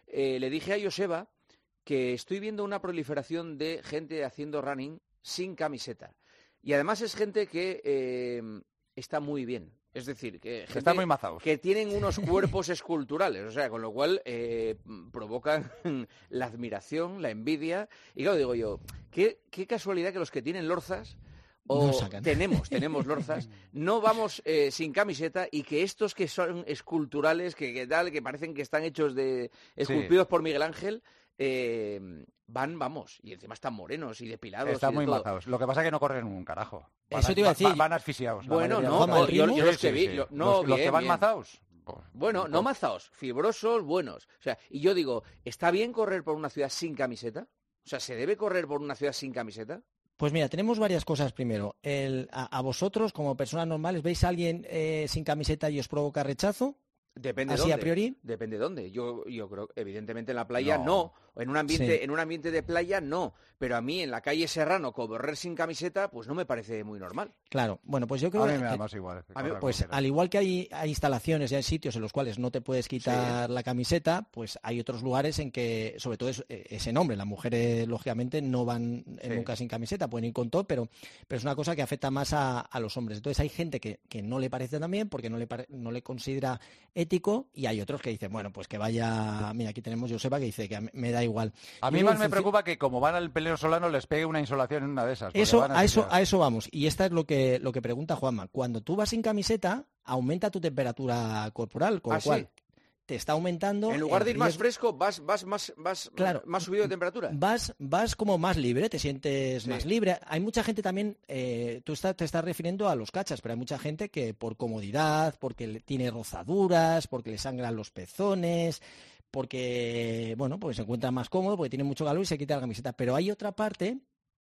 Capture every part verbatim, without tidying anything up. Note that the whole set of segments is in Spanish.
eh, le dije a Joseba que estoy viendo una proliferación de gente haciendo running sin camiseta. Y además es gente que eh, está muy bien. Es decir, que gente están muy mazados, que tienen unos cuerpos esculturales, o sea, con lo cual eh, provocan la admiración, la envidia. Y claro, digo yo, qué, qué casualidad que los que tienen lorzas, o no tenemos, tenemos lorzas, no vamos eh, sin camiseta, y que estos que son esculturales, que, que tal, que parecen que están hechos de, esculpidos sí. por Miguel Ángel, eh, van, vamos, y encima están morenos y depilados. Están y de muy todo. mazados. Lo que pasa es que no corren un carajo. Van, Eso te iba a decir. Van, van asfixiados. Bueno, no, no yo, yo los que vi, sí, sí. Lo, no, los, bien, los que van bien. mazados. Pues, bueno, no mazados, fibrosos, buenos. O sea, y yo digo, ¿está bien correr por una ciudad sin camiseta? O sea, ¿se debe correr por una ciudad sin camiseta? Pues mira, tenemos varias cosas. Primero, el, a, a vosotros, como personas normales, ¿veis a alguien eh, sin camiseta y os provoca rechazo? Depende ¿Así dónde. a priori? Depende de dónde. Yo, yo creo que evidentemente en la playa no. No. En un ambiente, Sí. en un ambiente de playa no. Pero a mí en la calle Serrano correr sin camiseta, pues no me parece muy normal. Claro. Bueno, pues yo creo A mí que... me da más igual. A mí, Pues al igual que hay, hay instalaciones y hay sitios en los cuales no te puedes quitar Sí. la camiseta, pues hay otros lugares en que, sobre todo es, ese nombre, las mujeres lógicamente no van Sí. nunca sin camiseta, pueden ir con todo, pero, pero es una cosa que afecta más a, a los hombres. Entonces hay gente que, que no le parece tan bien porque no le, pare- no le considera ético, y hay otros que dicen, bueno, pues que vaya... Mira, aquí tenemos Joseba que dice que a mí me da igual. A mí Yo, más en me función- preocupa que como van al peleo solano les pegue una insolación en una de esas. porque Eso, van a eso, asfixiados. a eso vamos. Y esta es lo que, lo que pregunta Juanma. Cuando tú vas sin camiseta, aumenta tu temperatura corporal, con ¿Ah, lo cual sí? te está aumentando. En lugar el de ir más riesgo- fresco, vas, vas más, más, Claro. más subido de temperatura. Vas, vas como más libre, te sientes Sí. más libre. Hay mucha gente también, eh, tú está- te estás refiriendo a los cachas, pero hay mucha gente que por comodidad, porque le- tiene rozaduras, porque le sangran los pezones, porque, bueno, pues se encuentra más cómodo, porque tiene mucho calor y se quita la camiseta. Pero hay otra parte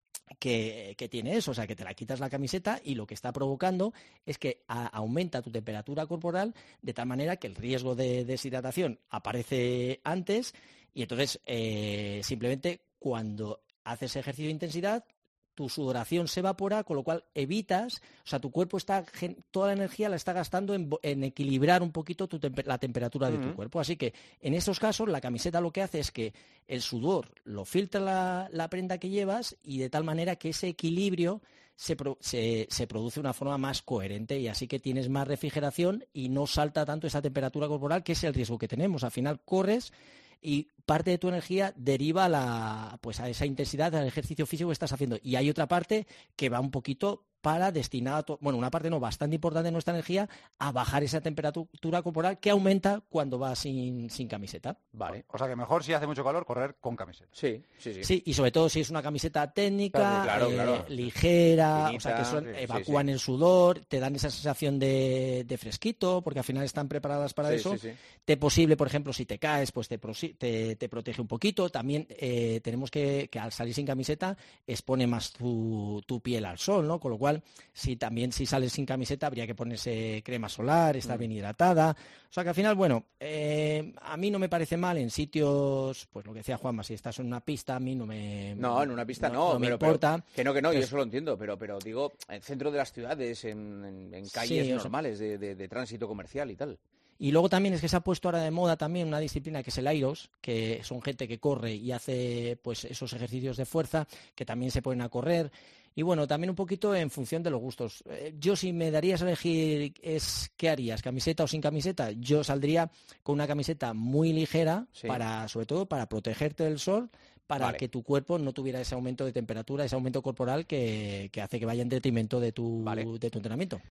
que, que tiene eso, o sea, que te la quitas la camiseta y lo que está provocando es que a- aumenta tu temperatura corporal de tal manera que el riesgo de deshidratación aparece antes, y entonces eh, simplemente cuando haces ejercicio de intensidad tu sudoración se evapora, con lo cual evitas, o sea, tu cuerpo está, gen- toda la energía la está gastando en, bo- en equilibrar un poquito tu tempe- la temperatura de tu Ujú. cuerpo. Así que en estos casos la camiseta lo que hace es que el sudor lo filtra la, la prenda que llevas, y de tal manera que ese equilibrio se, pro- se, se produce de una forma más coherente, y así que tienes más refrigeración y no salta tanto esa temperatura corporal, que es el riesgo que tenemos. Al final corres y parte de tu energía deriva a, la, pues a esa intensidad del ejercicio físico que estás haciendo. Y hay otra parte que va un poquito para destinar, a to- bueno, una parte no, bastante importante de nuestra energía, a bajar esa temperatura corporal que aumenta cuando vas sin, sin camiseta. Vale. O sea que mejor si hace mucho calor correr con camiseta. Sí, sí, sí. Sí, y sobre todo si es una camiseta técnica, Claro, eh, claro. ligera, Finita, o sea que son, sí, sí, evacúan sí. el sudor, te dan esa sensación de, de fresquito, porque al final están preparadas para Sí, eso. sí, sí. Te posible, por ejemplo, si te caes, pues te, prosi- te, te protege un poquito. También eh, tenemos que, que al salir sin camiseta expone más tu, tu piel al sol, ¿no? Con lo cual, si también si sales sin camiseta habría que ponerse crema solar, estar Mm. bien hidratada. O sea que al final, bueno, eh, a mí no me parece mal en sitios, pues lo que decía Juanma, si estás en una pista, a mí no me No, en una pista no, no me pero, pero- importa. que no, que no, yo Pero- eso lo entiendo, pero, pero digo, en el centro de las ciudades, en, en- en calles Sí, o sea- normales de, de- de tránsito comercial y tal. Y luego también es que se ha puesto ahora de moda también una disciplina que es el Airos, que son gente que corre y hace pues esos ejercicios de fuerza, que también se ponen a correr. Y bueno, también un poquito en función de los gustos. Eh, yo si me darías a elegir es ¿qué harías? ¿Camiseta o sin camiseta? Yo saldría con una camiseta muy ligera, Sí. para, sobre todo para protegerte del sol, para Vale. que tu cuerpo no tuviera ese aumento de temperatura, ese aumento corporal que, que hace que vaya en detrimento de tu, Vale. de tu entrenamiento.